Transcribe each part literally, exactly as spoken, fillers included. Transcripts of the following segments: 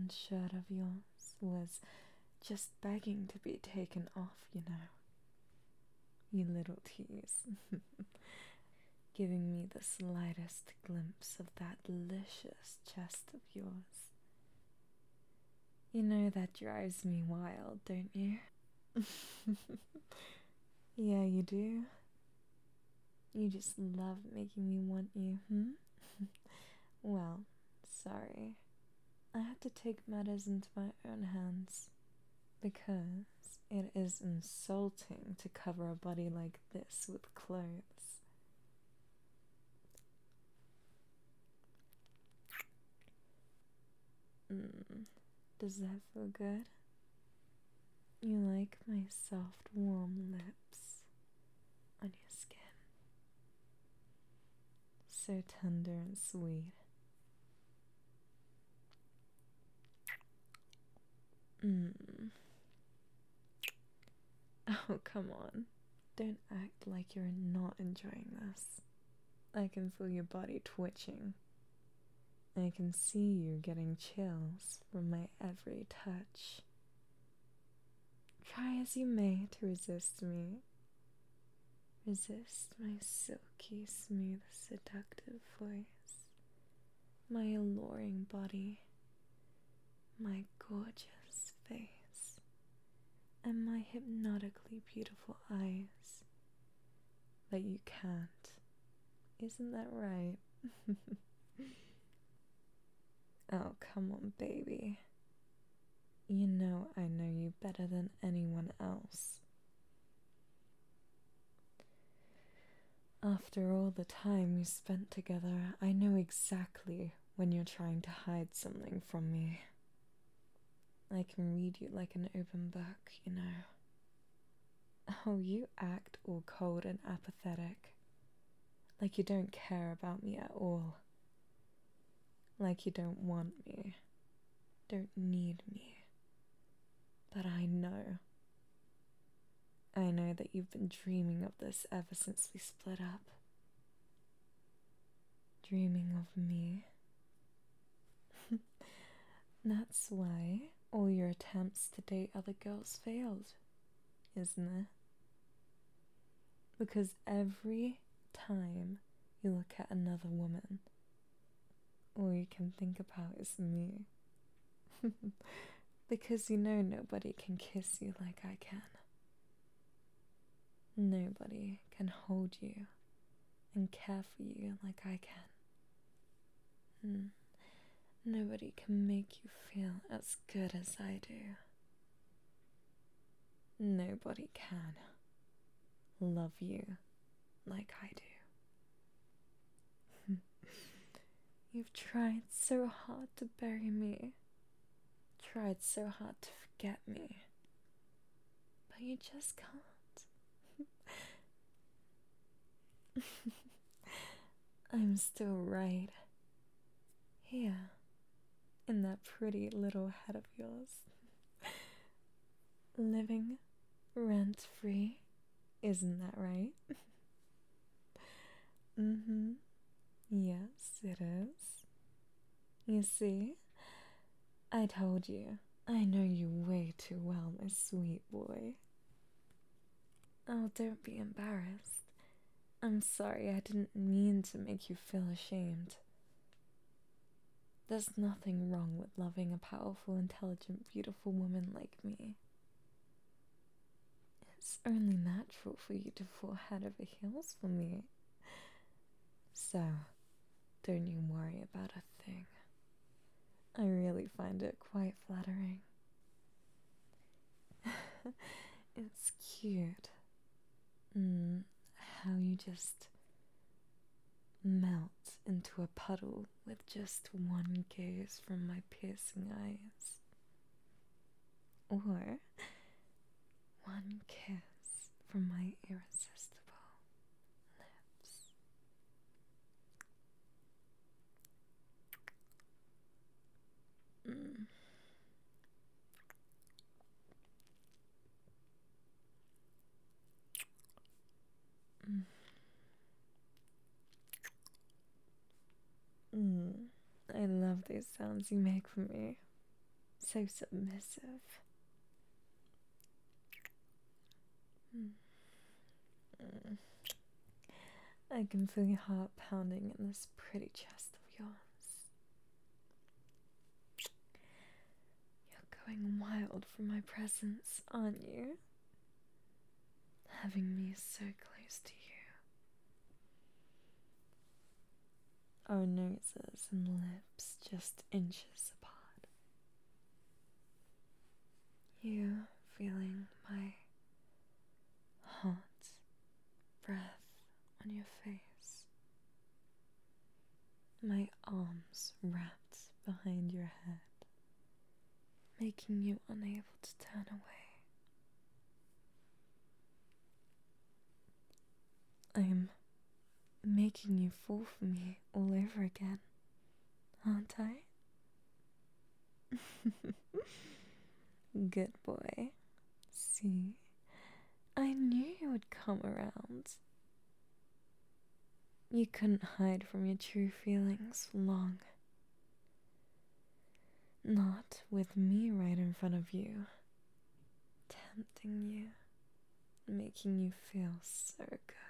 orange shirt of yours was just begging to be taken off, you know. You little tease. Giving me the slightest glimpse of that delicious chest of yours. You know that drives me wild, don't you? Yeah, you do. You just love making me want you, hmm? Well, sorry. I had to take matters into my own hands, because it is insulting to cover a body like this with clothes. Mm, does that feel good? You like my soft, warm lips on your skin. So tender and sweet. Mm. Oh, come on. Don't act like you're not enjoying this. I can feel your body twitching. I can see you getting chills from my every touch. Try as you may to resist me. Resist my silky, smooth, seductive voice, my alluring body, my gorgeous face, and my hypnotically beautiful eyes. But you can't. Isn't that right? Oh, come on, baby. You know I know you better than anyone else. After all the time we spent together, I know exactly when you're trying to hide something from me. I can read you like an open book, you know. Oh, you act all cold and apathetic. Like you don't care about me at all. Like you don't want me. Don't need me. But I know. I know that you've been dreaming of this ever since we split up. Dreaming of me. That's why all your attempts to date other girls failed, isn't it? Because every time you look at another woman, all you can think about is me. Because you know nobody can kiss you like I can. Nobody can hold you and care for you like I can. Mm. Nobody can make you feel as good as I do. Nobody can love you like I do. You've tried so hard to bury me, tried so hard to forget me, but you just can't. I'm still right here in that pretty little head of yours, living rent free. Isn't that right? Mm-hmm. Yes, it is. You see, I told you, I know you way too well, my sweet boy. Oh, don't be embarrassed. I'm sorry, I didn't mean to make you feel ashamed. There's nothing wrong with loving a powerful, intelligent, beautiful woman like me. It's only natural for you to fall head over heels for me. So, don't you worry about a thing. I really find it quite flattering. It's cute. Mm, how you just melt into a puddle with just one gaze from my piercing eyes. Or one kiss from my irresistible lips. Mm. Mm. Mm. I love these sounds you make for me. so submissive. Mm. Mm. I can feel your heart pounding in this pretty chest of yours. You're going wild for my presence, aren't you? Having me so close to you. Our noses and lips just inches apart. You feeling my hot breath on your face. My arms wrapped behind your head, making you unable to turn away. I'm making you fall for me all over again, aren't I? Good boy. See, I knew you would come around. You couldn't hide from your true feelings for long. Not with me right in front of you, tempting you, making you feel so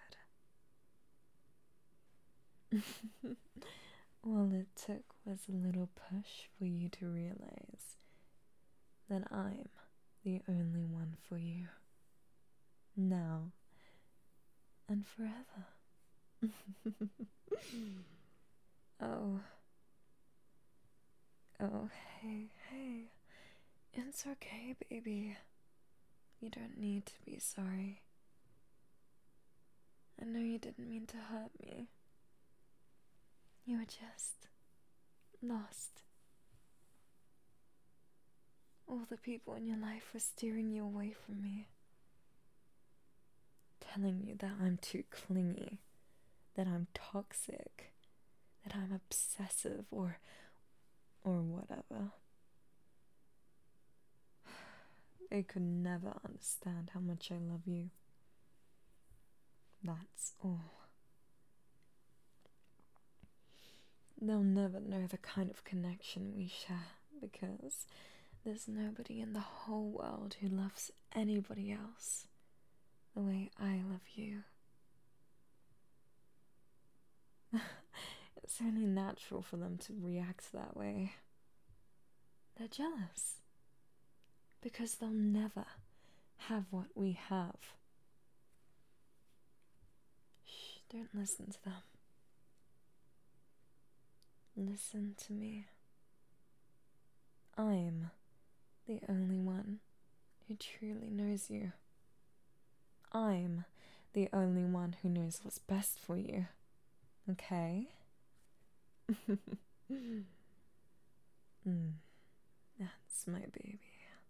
good. All it took was a little push for you to realize that I'm the only one for you. Now and forever. Oh. Oh, hey, hey. It's okay, baby. You don't need to be sorry. I know you didn't mean to hurt me. You were just lost. All the people in your life were steering you away from me, telling you that I'm too clingy, that I'm toxic, that I'm obsessive, or or whatever. They could never understand how much I love you. That's all. They'll never know the kind of connection we share, because there's nobody in the whole world who loves anybody else the way I love you. It's only natural for them to react that way. They're jealous, because they'll never have what we have. Shh, don't listen to them. Listen to me. I'm the only one who truly knows you. I'm the only one who knows what's best for you. Okay? mm, that's my baby.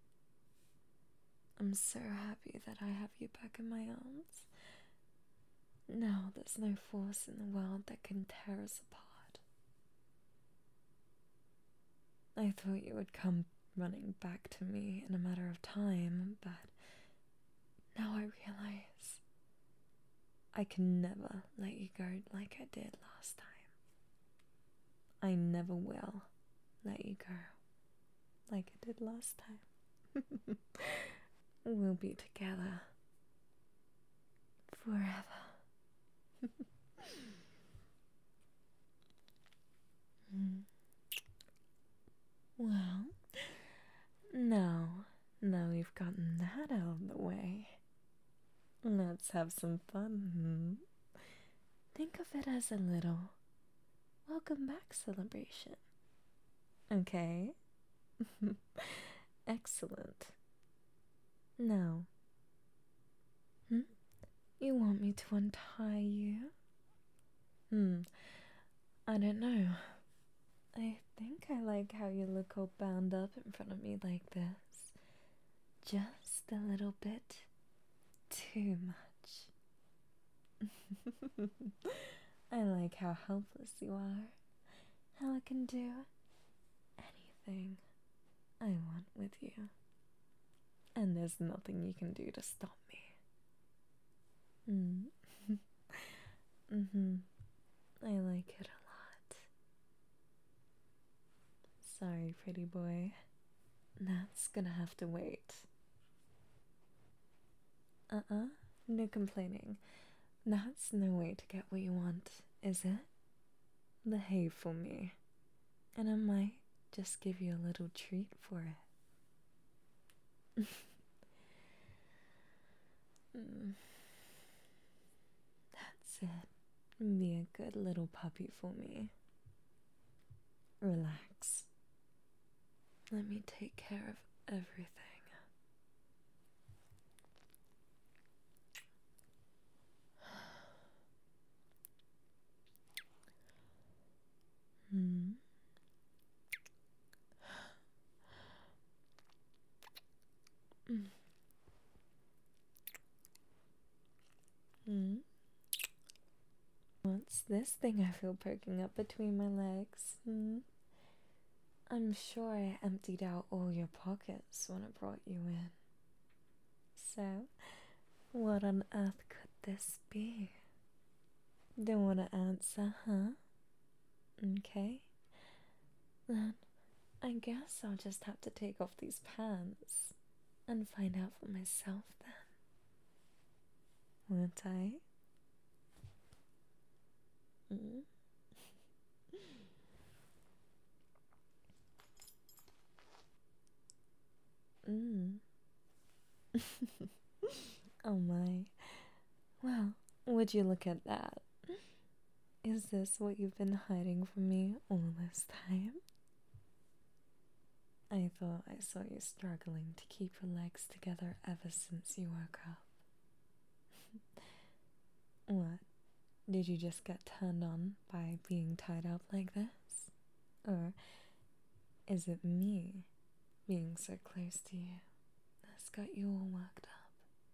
I'm so happy that I have you back in my arms. Now there's no force in the world that can tear us apart. I thought you would come running back to me in a matter of time, but now I realize I can never let you go like I did last time. I never will let you go like I did last time. We'll be together forever. mm. Well, now, now we've gotten that out of the way, let's have some fun. Hmm? Think of it as a little welcome back celebration. Okay? Excellent. Now, hmm? You want me to untie you? Hmm, I don't know. I think I like how you look all bound up in front of me like this. Just a little bit too much. I like how helpless you are. How I can do anything I want with you. And there's nothing you can do to stop me. Mm. mm-hmm. I like it a lot. Sorry, pretty boy. That's gonna have to wait. Uh-uh, no complaining. That's no way to get what you want, is it? Behave for me, and I might just give you a little treat for it. Mm, that's it. Be a good little puppy for me. Relax. Let me take care of everything. Hmm. Mm. Hmm. What's this thing I feel poking up between my legs? Hmm. I'm sure I emptied out all your pockets when I brought you in. So, what on earth could this be? Don't want to answer, huh? Okay. Then I guess I'll just have to take off these pants and find out for myself then. Won't I? Mm. Mm. Oh my. Well, would you look at that? Is this what you've been hiding from me all this time? I thought I saw you struggling to keep your legs together ever since you woke up. What? Did you just get turned on by being tied up like this? Or is it me being so close to you that's got you all worked up?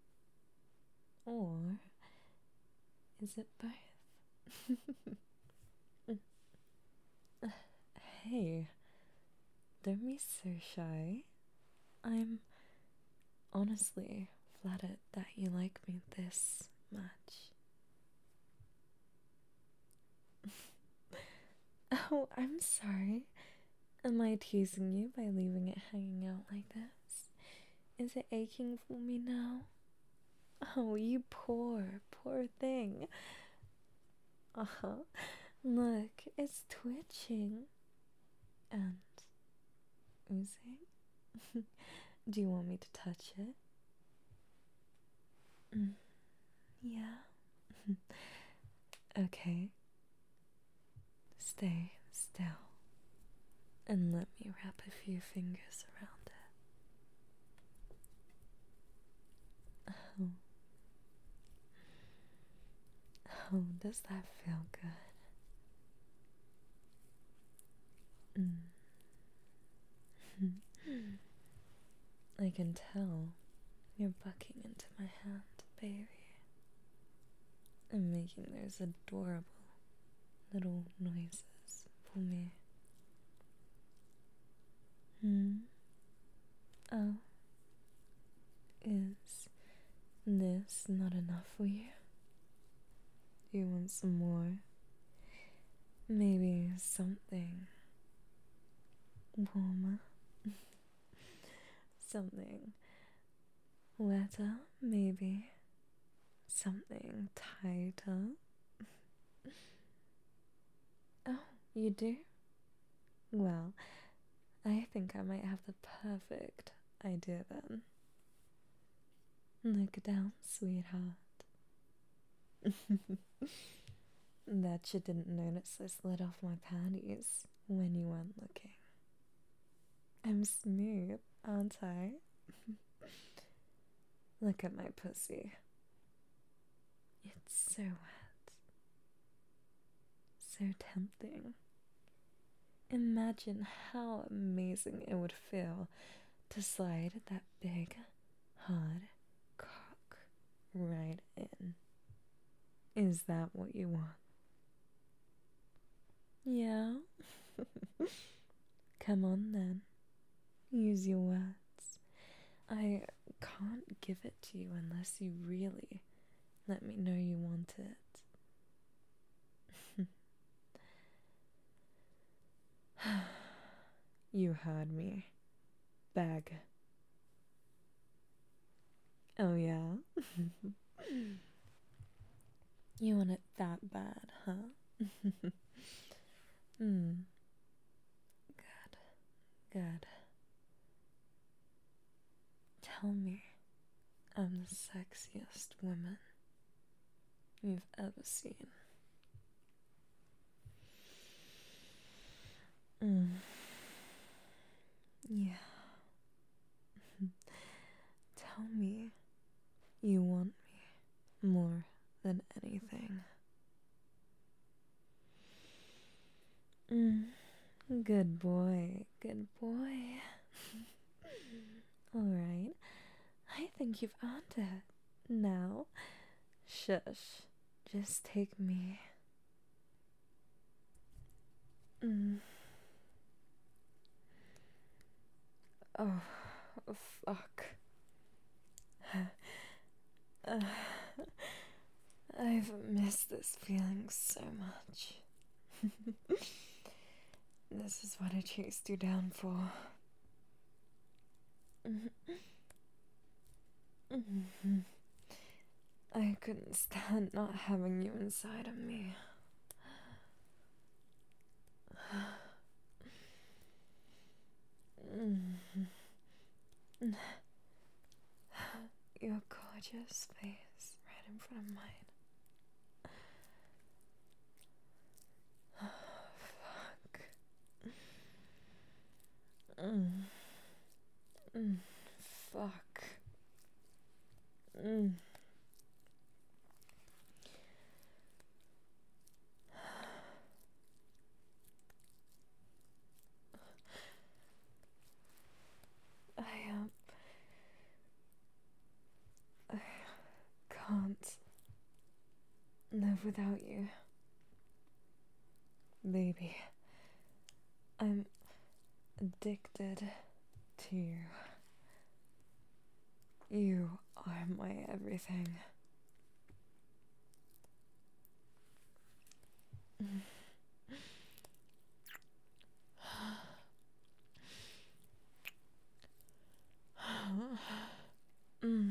Or is it both? Hey, don't be so shy. I'm honestly flattered that you like me this much. Oh, I'm sorry. Am I teasing you by leaving it hanging out like this? Is it aching for me now? Oh, you poor, poor thing. Uh huh. Look, it's twitching. And oozing? Do you want me to touch it? Mm, yeah. Okay. Stay still. And let me wrap a few fingers around it. Oh. Oh, does that feel good? Mm. I can tell you're bucking into my hand, baby. And making those adorable little noises for me. Hmm? Oh. Is this not enough for you? Do you want some more? Maybe something warmer? Something wetter, maybe? Something tighter? Oh, you do? Well, I think I might have the perfect idea then. Look down, sweetheart. Bet you didn't notice I slid off my panties when you weren't looking. I'm smooth, aren't I? Look at my pussy. It's so wet. So tempting. Imagine how amazing it would feel to slide that big, hard cock right in. Is that what you want? Yeah? Come on then. Use your words. I can't give it to you unless you really let me know you want it. You heard me. bag. Oh, yeah? You want it that bad, huh? Hmm. Good. Good. Tell me I'm the sexiest woman you've ever seen. Mm. Yeah. Tell me you want me more than anything. Mm. Good boy, good boy. Alright, I think you've earned it. Now, shush, just take me. Mm. Oh, fuck. Uh, I've missed this feeling so much. This is what I chased you down for. I couldn't stand not having you inside of me. Your gorgeous face right in front of mine. Fuck. Mm. Mm. Fuck. Mm. I um I can't live without you. Baby, I'm addicted to you. You are my everything. Mm.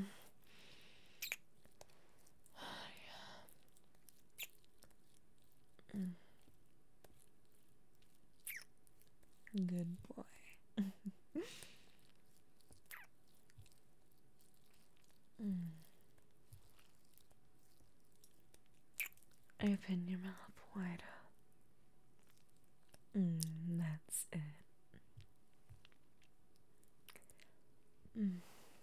Mm. Good boy. Mm. Open your mouth wider. Mm, that's it. Mm.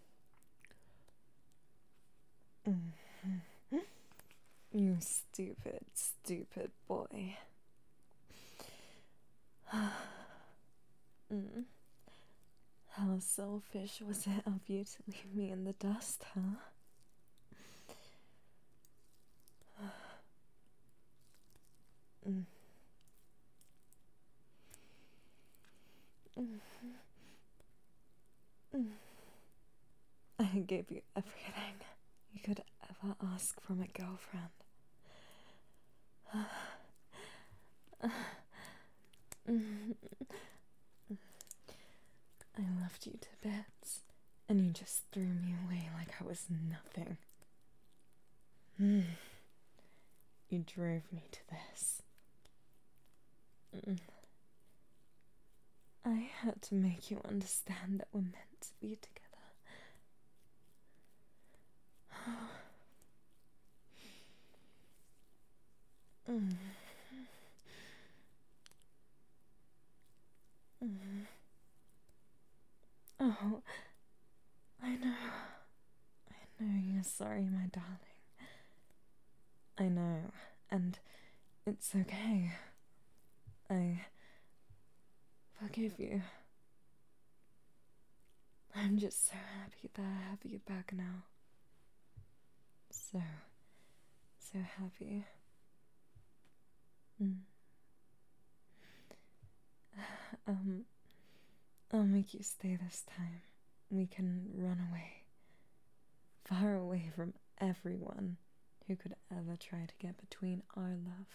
Mm. You stupid, stupid boy. Mm. How selfish was it of you to leave me in the dust, huh? Mm. Mm. Mm. I gave you everything you could ever ask from a girlfriend. I left you to bits, and you just threw me away like I was nothing. Mm. You drove me to this. Mm. I had to make you understand that we're meant to be together. Mm. Mm. Oh, I know. I know you're sorry, my darling. I know, and it's okay. I forgive you. I'm just so happy that I have you back now. So, so happy. Mm. Um, I'll make you stay this time. We can run away. Far away from everyone who could ever try to get between our love.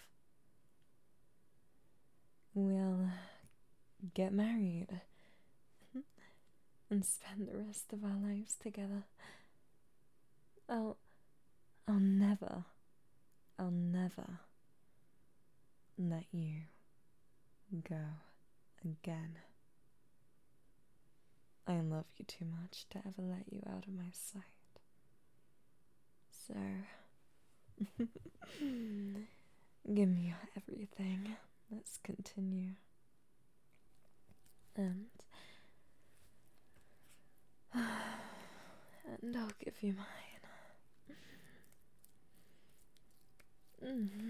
We'll get married. and spend the rest of our lives together. I'll. I'll never, I'll never let you go again. I love you too much to ever let you out of my sight. So, give me your everything. Let's continue. And, and I'll give you mine. Mm-hmm.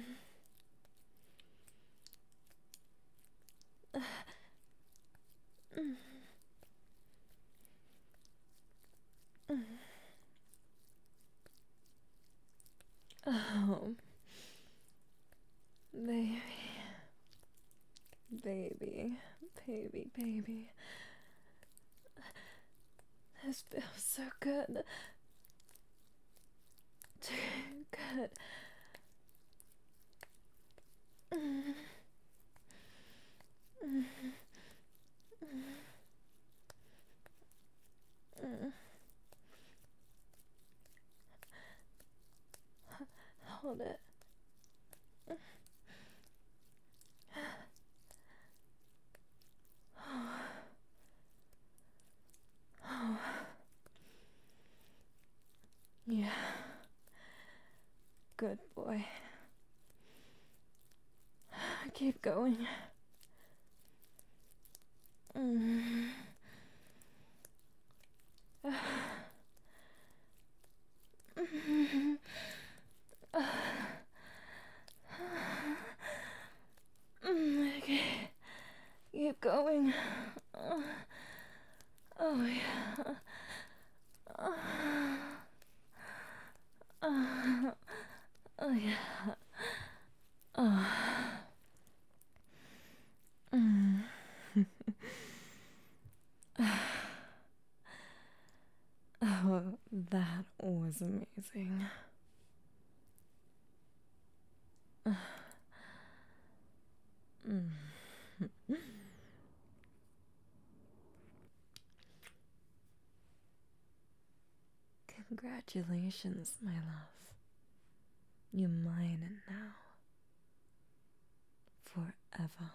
Oh, baby, baby, baby, baby. This feels so good. Too good. Mm. Mm. Mm. Hold it. Oh. Yeah. Good boy. Keep going. Mm. Okay. Keep going. Oh, yeah. Oh, yeah. Oh. Mm. Oh, that was amazing. Mm. Congratulations, my love. You're mine now. Forever.